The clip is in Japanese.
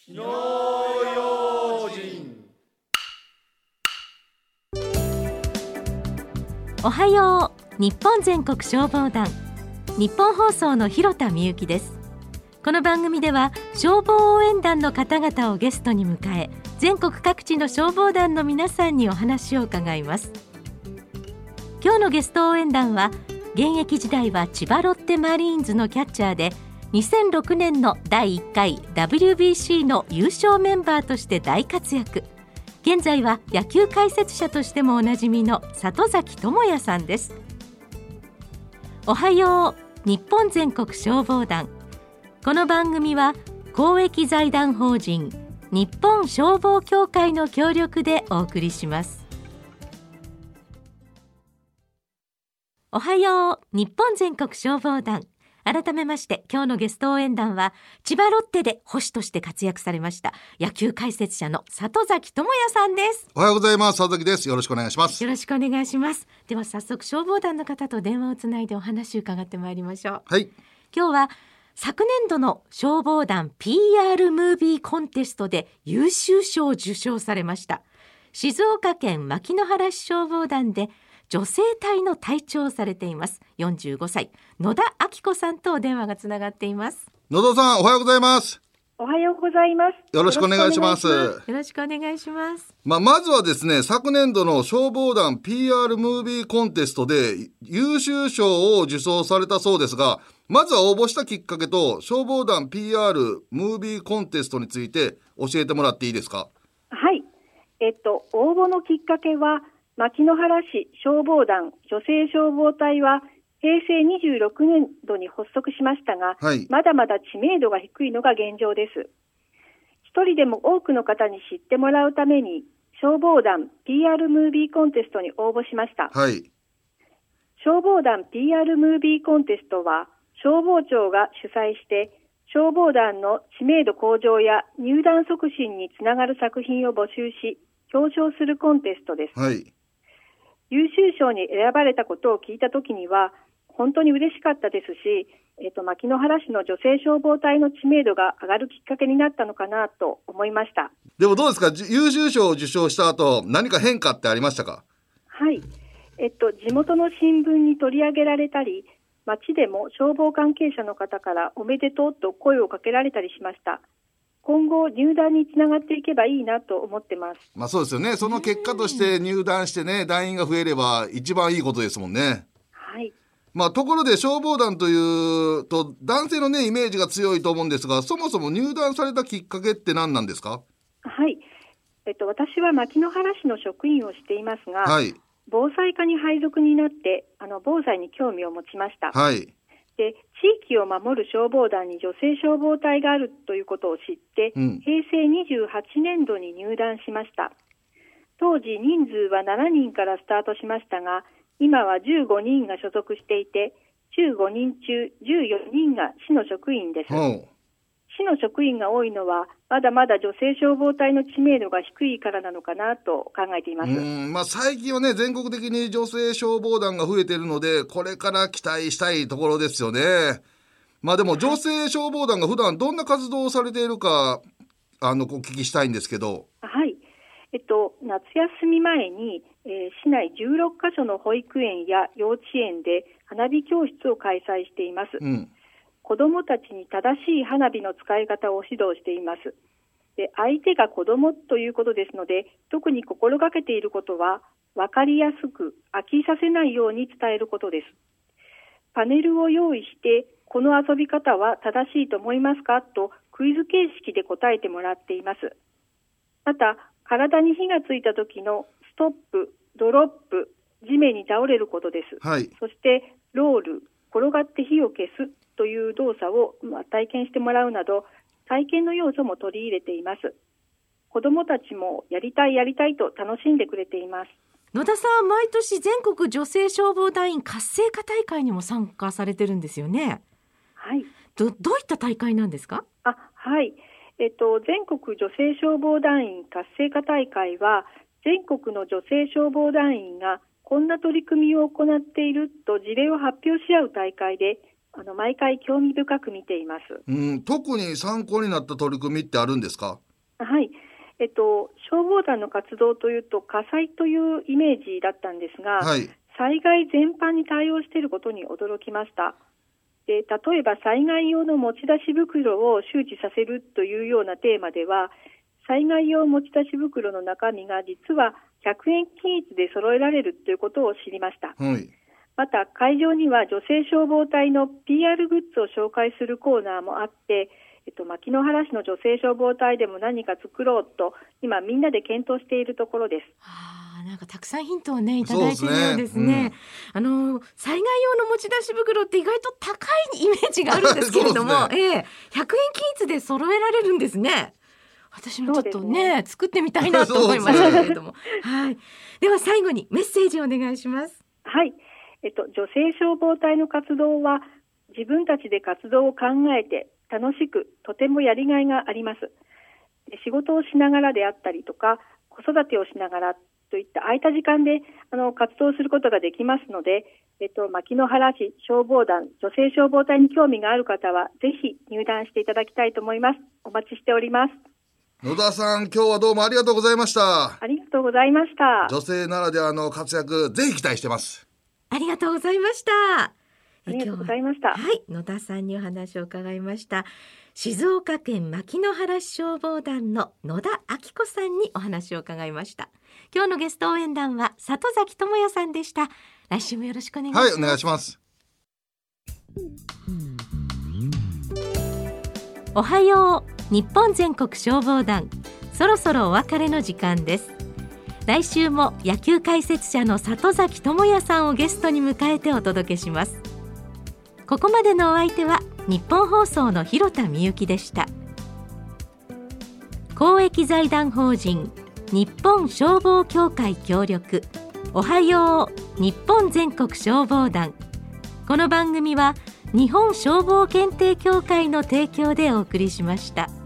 火の用心。 おはよう。日本全国消防団、日本放送の広田美由です。この番組では消防応援団の方々をゲストに迎え、全国各地の消防団の皆さんにお話を伺います。今日のゲスト応援団は、現役時代は千葉ロッテマリーンズのキャッチャーで、2006年の第1回 WBC の優勝メンバーとして大活躍。現在は野球解説者としてもおなじみの里崎智也さんです。おはよう日本全国消防団。この番組は公益財団法人日本消防協会の協力でお送りします。おはよう日本全国消防団。改めまして今日のゲスト応援団は、千葉ロッテで捕手として活躍されました野球解説者の里崎智也さんです。 おはようございます。里崎です。よろしくお願いします。 よろしくお願いします。では早速消防団の方と電話をつないでお話を伺ってまいりましょう。 はい。 今日は昨年度の消防団 PR ムービーコンテストで優秀賞を受賞されました静岡県牧之原市消防団で女性隊の隊長をされています45歳野田明子さんとお電話がつながっています。 野田さん、おはようございます。 おはようございます。 よろしくお願いします。 よろしくお願いします。 まずはですね、昨年度の消防団 PR ムービーコンテストで優秀賞を受賞されたそうですが、まずは応募したきっかけと消防団 PR ムービーコンテストについて教えてもらっていいですか？ はい。応募のきっかけは、牧之原市消防団女性消防隊は平成26年度に発足しましたが、 はい、 まだまだ知名度が低いのが現状です。一人でも多くの方に知ってもらうために消防団 PR ムービーコンテストに応募しました。 はい、 消防団 PR ムービーコンテストは消防庁が主催して消防団の知名度向上や入団促進につながる作品を募集し表彰するコンテストです。 はい、 優秀賞に選ばれたことを聞いたときには本当に嬉しかったですし、牧之原市の女性消防隊の知名度が上がるきっかけになったのかなと思いました。 でもどうですか、優秀賞を受賞した後何か変化ってありましたか？ はい、地元の新聞に取り上げられたり、町でも消防関係者の方からおめでとうと声をかけられたりしました。今後入団につながっていけばいいなと思ってます。 そうですよね。その結果として入団してね、団員が増えれば一番いいことですもんね。 はい。 ところで消防団というと男性のねイメージが強いと思うんですが、そもそも入団されたきっかけって何なんですか？ はい。私は牧之原市の職員をしていますが、 はい、 防災課に配属になって防災に興味を持ちました。 はい。 で、地域を守る消防団に女性消防隊があるということを知って、平成28年度に入団しました。当時人数は7人からスタートしましたが、今は15人が所属していて、15人中14人が市の職員です。市の職員が多いのはまだまだ女性消防隊の知名度が低いからなのかなと考えています。 最近はね全国的に女性消防団が増えているので、これから期待したいところですよね。でも女性消防団が普段どんな活動をされているかお聞きしたいんですけど。 はい。夏休み前に、市内16カ所の保育園や幼稚園で花火教室を開催しています。子どもたちに正しい花火の使い方を指導しています。で、相手が子どもということですので、特に心がけていることは分かりやすく飽きさせないように伝えることです。パネルを用意して、この遊び方は正しいと思いますかとクイズ形式で答えてもらっています。また、体に火がついた時のストップ、ドロップ、地面に倒れることです。 はい、 そしてロール、転がって火を消すという動作を体験してもらうなど、体験の要素も取り入れています。子どもたちもやりたいと楽しんでくれています。 野田さん、毎年全国女性消防団員活性化大会にも参加されてるんですよね。 はい。 どういった大会なんですか？ はい。全国女性消防団員活性化大会は、全国の女性消防団員がこんな取り組みを行っていると事例を発表し合う大会で、 毎回興味深く見ています。 特に参考になった取り組みってあるんですか？ はい、消防団の活動というと火災というイメージだったんですが、 はい、 災害全般に対応していることに驚きました。で、例えば災害用の持ち出し袋を周知させるというようなテーマでは、災害用持ち出し袋の中身が実は100円均一で揃えられるということを知りました。 はい、 また会場には女性消防隊の PR グッズを紹介するコーナーもあって、牧之原市の女性消防隊でも何か作ろうと今みんなで検討しているところです。 なんかたくさんヒントをねいただいているようですね。災害用の持ち出し袋って意外と高いイメージがあるんですけれども、100円均一で揃えられるんですね。私もちょっと ね作ってみたいなと思いましたけれども、はい、では最後にメッセージをお願いします。 はい、女性消防隊の活動は自分たちで活動を考えて楽しくとてもやりがいがあります。仕事をしながらであったりとか子育てをしながらといった空いた時間で活動することができますので、牧之原市消防団女性消防隊に興味がある方はぜひ入団していただきたいと思います。お待ちしております。 野田さん、今日はどうもありがとうございました。 ありがとうございました。 女性ならではの活躍ぜひ期待してます。 ありがとうございました。 ありがとうございました。 はい、野田さんにお話を伺いました。静岡県牧之原市消防団の野田明子さんにお話を伺いました。今日のゲスト応援団は里崎智也さんでした。来週もよろしくお願いします。 はい、お願いします。 おはよう日本全国消防団、そろそろお別れの時間です。来週も野球解説者の里崎智也さんをゲストに迎えてお届けします。ここまでのお相手は日本放送の広田美幸でした。公益財団法人日本消防協会協力、おはよう日本全国消防団。この番組は日本消防検定協会の提供でお送りしました。